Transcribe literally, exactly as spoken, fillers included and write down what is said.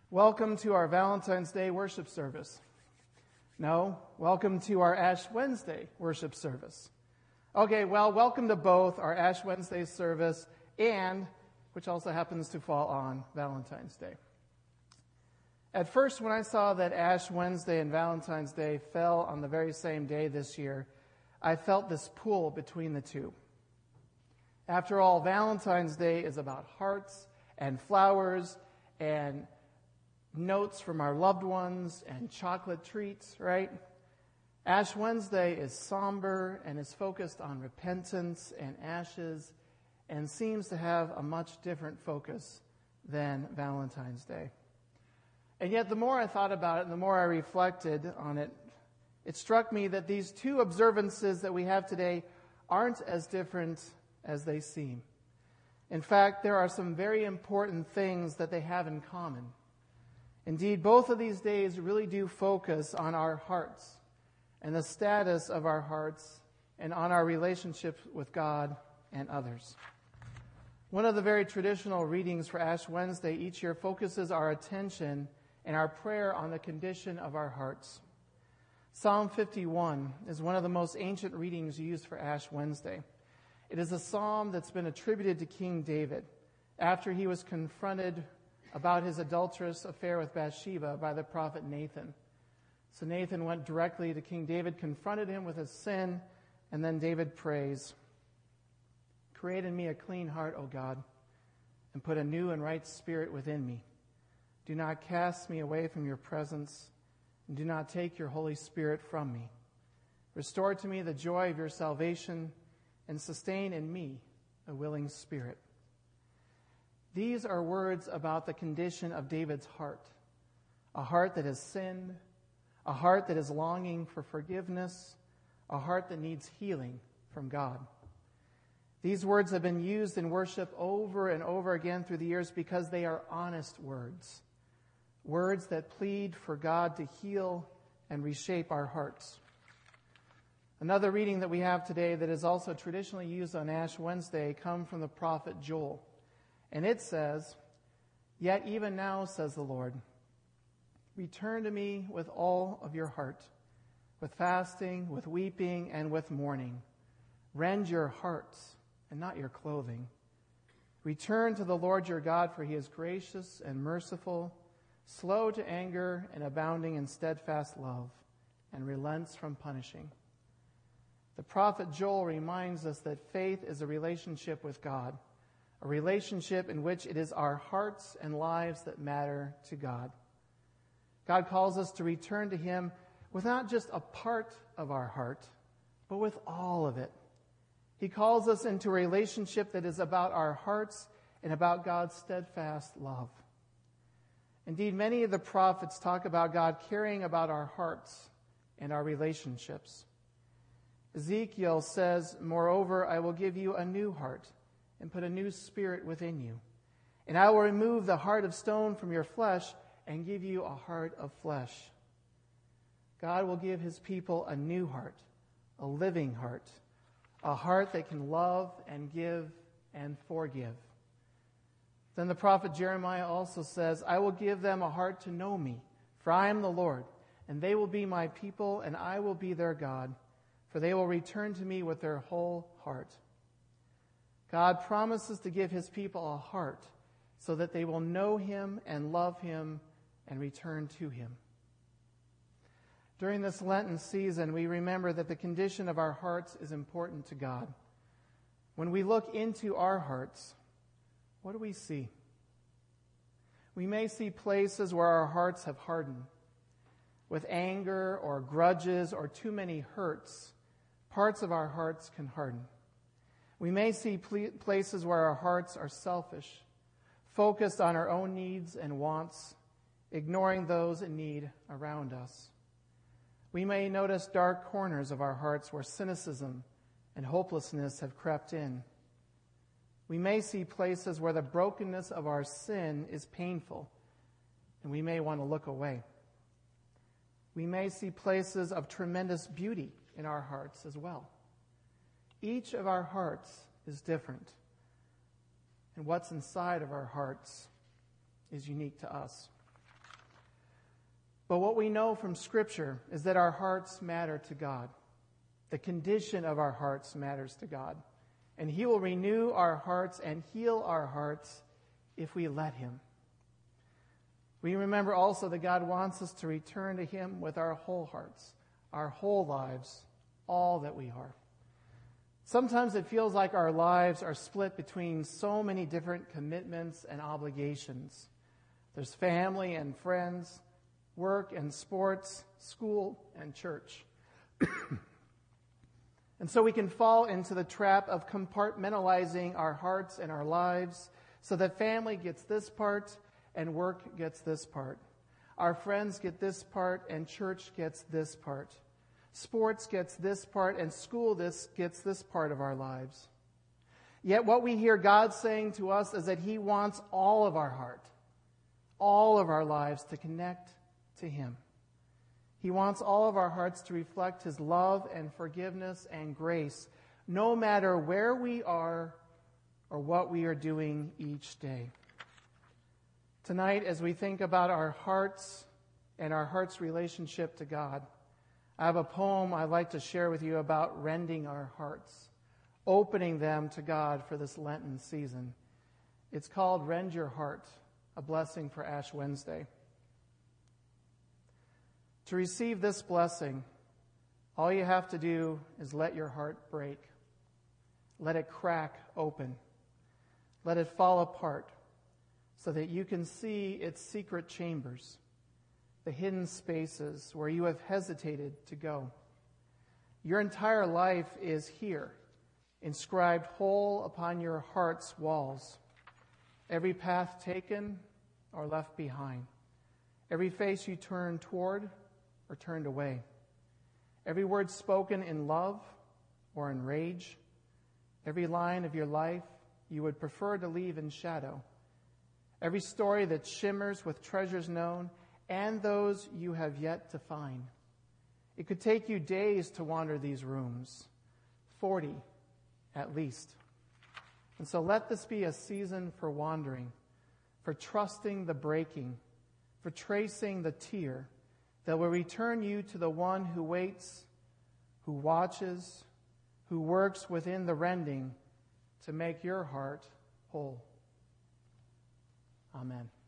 Welcome to our Valentine's Day worship service. No, welcome to our Ash Wednesday worship service. Okay, well, welcome to both our Ash Wednesday service and, which also happens to fall on Valentine's Day. At first, when I saw that Ash Wednesday and Valentine's Day fell on the very same day this year, I felt this pull between the two. After all, Valentine's Day is about hearts and flowers and notes from our loved ones and chocolate treats, right? Ash Wednesday is somber and is focused on repentance and ashes and seems to have a much different focus than Valentine's Day. And yet the more I thought about it and the more I reflected on it, it struck me that these two observances that we have today aren't as different as they seem. In fact, there are some very important things that they have in common. Indeed, both of these days really do focus on our hearts and the status of our hearts and on our relationship with God and others. One of the very traditional readings for Ash Wednesday each year focuses our attention and our prayer on the condition of our hearts. Psalm fifty-one is one of the most ancient readings used for Ash Wednesday. It is a psalm that's been attributed to King David after he was confronted about his adulterous affair with Bathsheba by the prophet Nathan. So Nathan went directly to King David, confronted him with his sin, and then David prays, "Create in me a clean heart, O God, and put a new and right spirit within me. Do not cast me away from your presence, and do not take your Holy Spirit from me. Restore to me the joy of your salvation, and sustain in me a willing spirit." These are words about the condition of David's heart, a heart that has sinned, a heart that is longing for forgiveness, a heart that needs healing from God. These words have been used in worship over and over again through the years because they are honest words, words that plead for God to heal and reshape our hearts. Another reading that we have today that is also traditionally used on Ash Wednesday comes from the prophet Joel. And it says, "Yet even now, says the Lord, return to me with all of your heart, with fasting, with weeping, and with mourning. Rend your hearts and not your clothing. Return to the Lord your God, for he is gracious and merciful, slow to anger and abounding in steadfast love, and relents from punishing." The prophet Joel reminds us that faith is a relationship with God, a relationship in which it is our hearts and lives that matter to God. God calls us to return to him with not just a part of our heart, but with all of it. He calls us into a relationship that is about our hearts and about God's steadfast love. Indeed, many of the prophets talk about God caring about our hearts and our relationships. Ezekiel says, "Moreover, I will give you a new heart and put a new spirit within you. And I will remove the heart of stone from your flesh and give you a heart of flesh." God will give his people a new heart, a living heart, a heart that can love and give and forgive. Then the prophet Jeremiah also says, "I will give them a heart to know me, for I am the Lord, and they will be my people, and I will be their God, for they will return to me with their whole heart." God promises to give his people a heart so that they will know him and love him and return to him. During this Lenten season, we remember that the condition of our hearts is important to God. When we look into our hearts, what do we see? We may see places where our hearts have hardened. With anger or grudges or too many hurts, parts of our hearts can harden. We may see places where our hearts are selfish, focused on our own needs and wants, ignoring those in need around us. We may notice dark corners of our hearts where cynicism and hopelessness have crept in. We may see places where the brokenness of our sin is painful, and we may want to look away. We may see places of tremendous beauty in our hearts as well. Each of our hearts is different, and what's inside of our hearts is unique to us. But what we know from Scripture is that our hearts matter to God. The condition of our hearts matters to God. And He will renew our hearts and heal our hearts if we let Him. We remember also that God wants us to return to Him with our whole hearts, our whole lives, all that we are. Sometimes it feels like our lives are split between so many different commitments and obligations. There's family and friends, work and sports, school and church. And so we can fall into the trap of compartmentalizing our hearts and our lives so that family gets this part and work gets this part. Our friends get this part and church gets this part. Sports gets this part and school this gets this part of our lives. Yet what we hear God saying to us is that He wants all of our heart, all of our lives to connect to Him. He wants all of our hearts to reflect His love and forgiveness and grace, no matter where we are or what we are doing each day. Tonight, as we think about our hearts and our heart's relationship to God, I have a poem I'd like to share with you about rending our hearts, opening them to God for this Lenten season. It's called Rend Your Heart, a blessing for Ash Wednesday. To receive this blessing, all you have to do is let your heart break. Let it crack open. Let it fall apart so that you can see its secret chambers, the hidden spaces where you have hesitated to go. Your entire life is here, inscribed whole upon your heart's walls. Every path taken or left behind. Every face you turn toward or turned away. Every word spoken in love or in rage. Every line of your life you would prefer to leave in shadow. Every story that shimmers with treasures known and those you have yet to find. It could take you days to wander these rooms, forty at least. And so let this be a season for wandering, for trusting the breaking, for tracing the tear that will return you to the one who waits, who watches, who works within the rending to make your heart whole. Amen.